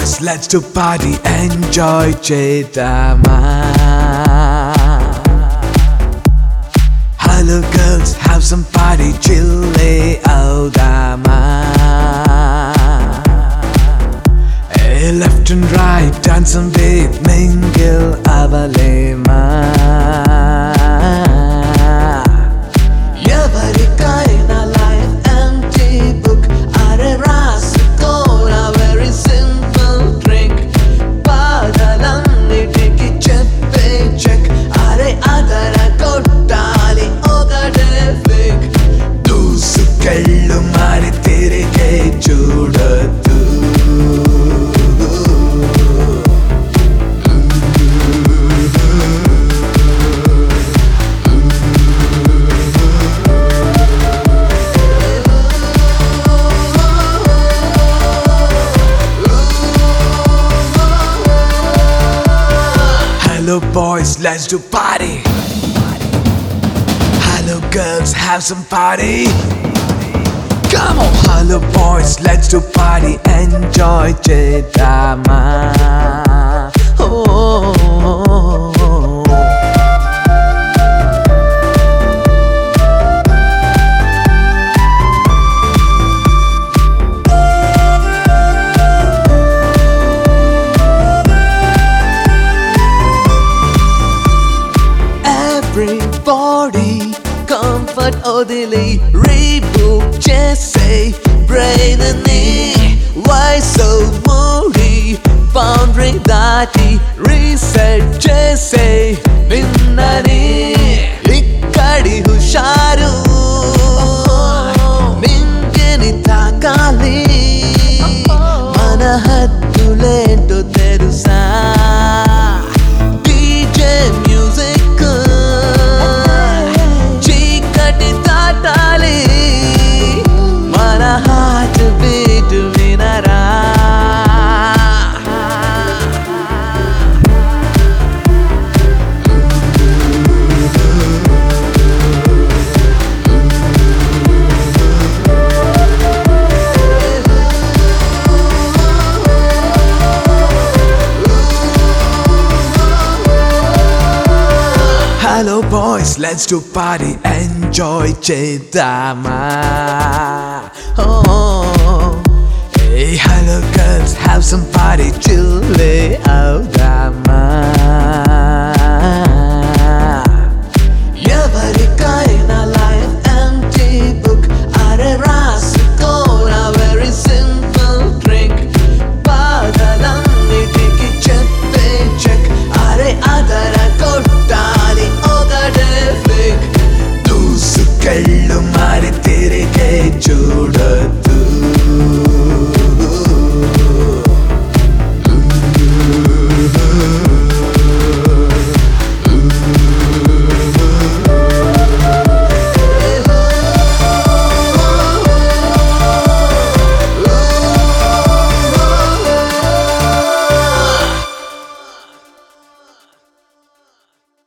boys, let's do party, enjoy Chetama. Hello girls, have some party, chille audama. Hey, left and right, dance and wave, mingle avalema. Evarikaina life empty book, are raskola very simple trick. Padalanitiki cheppe check, are adara kottali okade fake. Doosukellu mari tirige chudadu. Hello boys, let's do party. Hello girls, have some party. Come on. Hello boys, let's do party, enjoy Chetama. Oh. Everybody, comfort odili, reboot, Jesse, brain and knee. Why so moody? Boundary dati, reset, Jesse, ninnani. Ikkadi husharu, ningeni takali. Mana hattulento terusa. DJ music. Hello boys, let's do party, enjoy Chetama. Oh, hey, hello girls, have some party, chille audama.